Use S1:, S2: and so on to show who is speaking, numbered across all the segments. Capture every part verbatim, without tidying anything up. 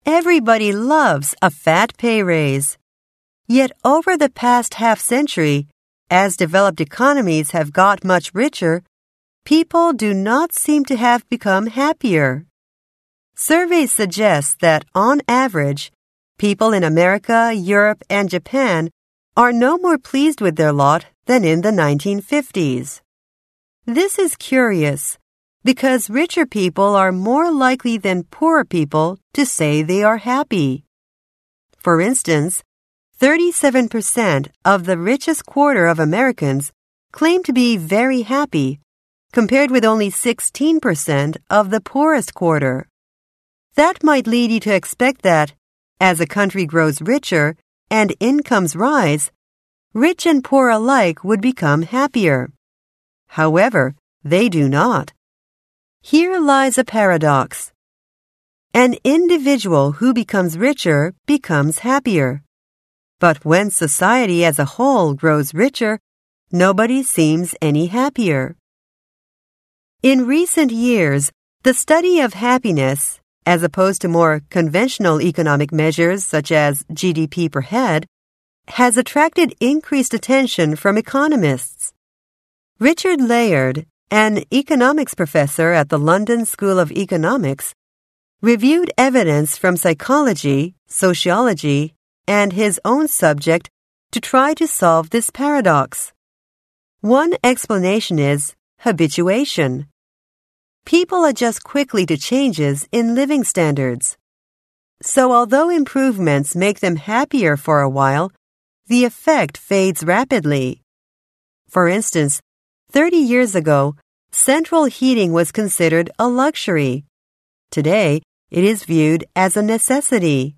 S1: Everybody loves a fat pay raise. Yet over the past half-century, as developed economies have got much richer, people do not seem to have become happier. Surveys suggest that, on average, people in America, Europe, and Japan are no more pleased with their lot than in the nineteen fifties. This is curious, because richer people are more likely than poorer people to say they are happy. For instance, thirty-seven percent of the richest quarter of Americans claim to be very happy, compared with only sixteen percent of the poorest quarter. That might lead you to expect that, as a country grows richer and incomes rise, rich and poor alike would become happier. However, they do not. Here lies a paradox. An individual who becomes richer becomes happier. But when society as a whole grows richer, nobody seems any happier. In recent years, the study of happiness, as opposed to more conventional economic measures such as G D P per head, has attracted increased attention from economists. Richard Layard, an economics professor at the London School of Economics, reviewed evidence from psychology, sociology, and his own subject to try to solve this paradox. One explanation is habituation. People adjust quickly to changes in living standards. So although improvements make them happier for a while, the effect fades rapidly. For instance, thirty years ago, central heating was considered a luxury. Today, it is viewed as a necessity.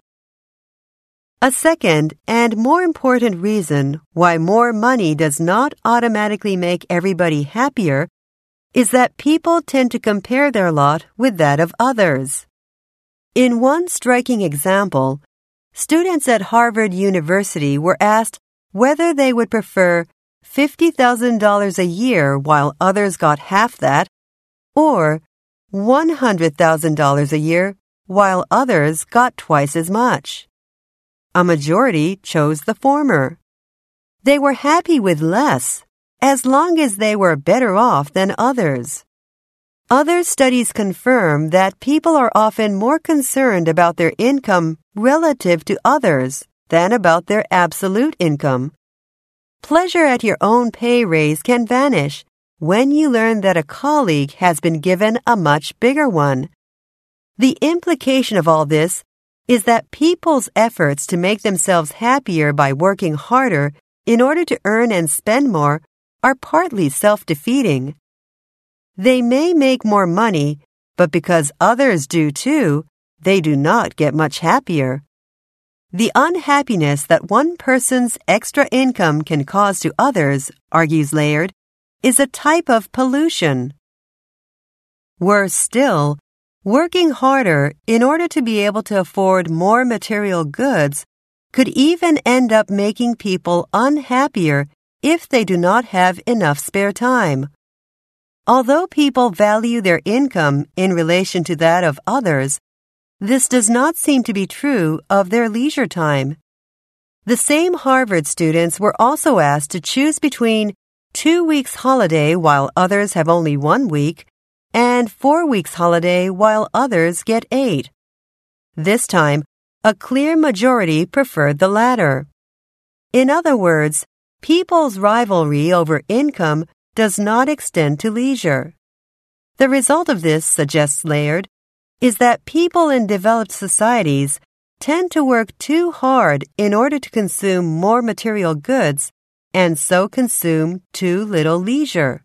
S1: A second and more important reason why more money does not automatically make everybody happier is that people tend to compare their lot with that of others. In one striking example, students at Harvard University were asked whether they would prefer fifty thousand dollars a year while others got half that, or one hundred thousand dollars a year while others got twice as much. A majority chose the former. They were happy with less, as long as they were better off than others. Other studies confirm that people are often more concerned about their income relative to others than about their absolute income. Pleasure at your own pay raise can vanish when you learn that a colleague has been given a much bigger one. The implication of all this is that people's efforts to make themselves happier by working harder in order to earn and spend more are partly self-defeating. They may make more money, but because others do too, they do not get much happier. The unhappiness that one person's extra income can cause to others, argues Layard, is a type of pollution. Worse still, working harder in order to be able to afford more material goods could even end up making people unhappier if they do not have enough spare time. Although people value their income in relation to that of others, this does not seem to be true of their leisure time. The same Harvard students were also asked to choose between two weeks holiday while others have only one week and four weeks holiday while others get eight. This time, a clear majority preferred the latter. In other words, people's rivalry over income does not extend to leisure. The result of this, suggests Layard, is that people in developed societies tend to work too hard in order to consume more material goods and so consume too little leisure.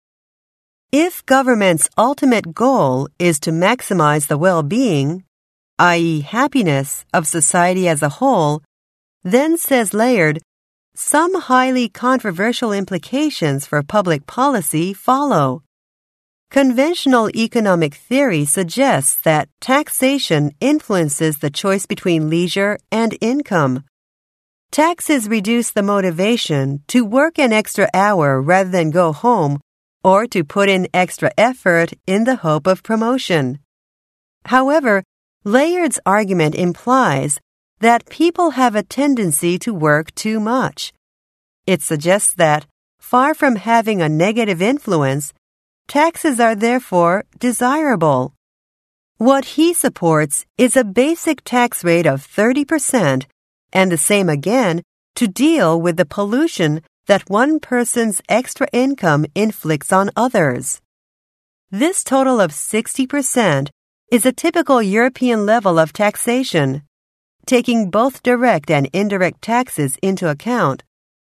S1: If government's ultimate goal is to maximize the well-being, that is happiness, of society as a whole, then, says Layard, some highly controversial implications for public policy follow. Conventional economic theory suggests that taxation influences the choice between leisure and income. Taxes reduce the motivation to work an extra hour rather than go home or to put in extra effort in the hope of promotion. However, Layard's argument implies that people have a tendency to work too much. It suggests that, far from having a negative influence, taxes are therefore desirable. What he supports is a basic tax rate of thirty percent and the same again to deal with the pollution that one person's extra income inflicts on others. This total of sixty percent is a typical European level of taxation, taking both direct and indirect taxes into account.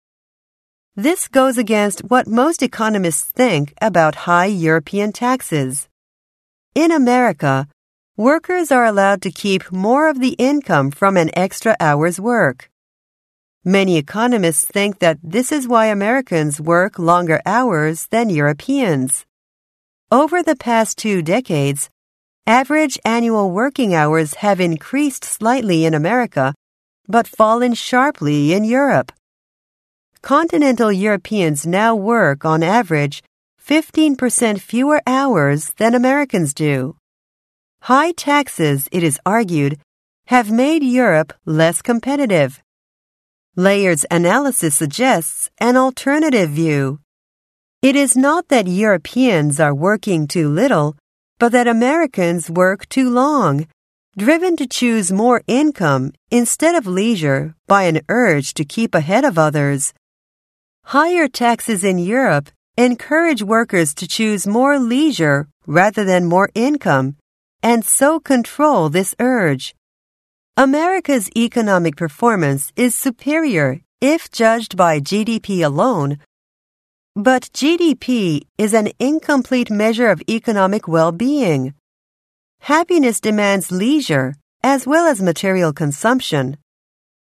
S1: This goes against what most economists think about high European taxes. In America, workers are allowed to keep more of the income from an extra hour's work. Many economists think that this is why Americans work longer hours than Europeans. Over the past two decades, average annual working hours have increased slightly in America, but fallen sharply in Europe. Continental Europeans now work, on average, fifteen percent fewer hours than Americans do. High taxes, it is argued, have made Europe less competitive. Layard's analysis suggests an alternative view. It is not that Europeans are working too little, but that Americans work too long, driven to choose more income instead of leisure by an urge to keep ahead of others. Higher taxes in Europe encourage workers to choose more leisure rather than more income, and so control this urge. America's economic performance is superior if judged by G D P alone, but G D P is an incomplete measure of economic well-being. Happiness demands leisure as well as material consumption.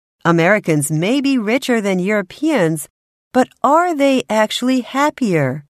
S1: Americans may be richer than Europeans, but are they actually happier?